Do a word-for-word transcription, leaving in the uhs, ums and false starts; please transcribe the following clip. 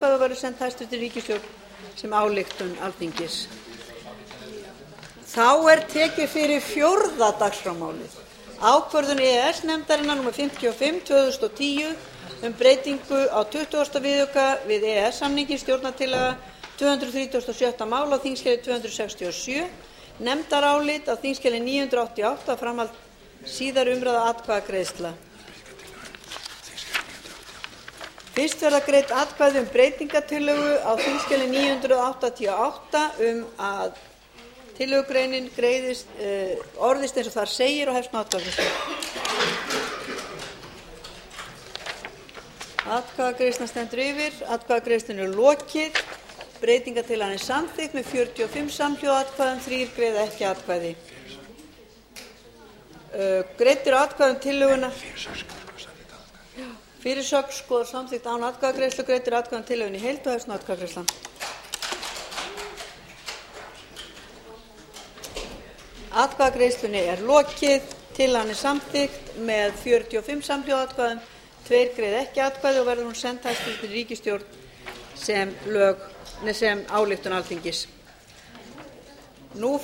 atkvæði og verður send hæstvirtri ríkisstjórn sem ályktun Alþingis. Þá er tekið fyrir fjórða dagskrármálið, ákvörðun E E S-nefndarinnar númer fimmtíu og fimm tvö þúsund og tíu um breytingu á tuttugasta viðauka við E E S-samninginn, stjórnartillaga tvö hundruð þrítugasta og sjötta mál á þingskjali tvö hundruð sextíu og sjö, nefndarálit á þingskjali níu hundruð áttatíu og átta, framhald síðari umræða, atkvæðagreiðsla. Fyrst verða greidd atkvæði um breytingartillögu á þingskjali níu hundruð áttatíu og átta um að tillögugreinin greiðist, uh, orðist eins og þar segir og hefst með atkvæðagreiðslu. Atkvæðagreiðslan stendur yfir. Atkvæðagreiðslunni er lokið. Breytingartillagan er samþykkt með fjörutíu og fimm samhljóða atkvæðum, þrír greiða ekki atkvæði. Uh, greiddir atkvæði um tillöguna. Fyrirsögn skoðar samþykkt án atkvæðagreiðslu. Greiddir atkvæði um tillögunni í heild og hefst með atkvæðagreiðslan. Atkvæðagreiðslunni er lokið. Tillagan er samþykkt með fjörutíu og fimm samhljóða atkvæðum, tveir greiða ekki atkvæði og verður hún send hæstvirtri ríkisstjórn sem lög sem ályktun Alþingis. Nú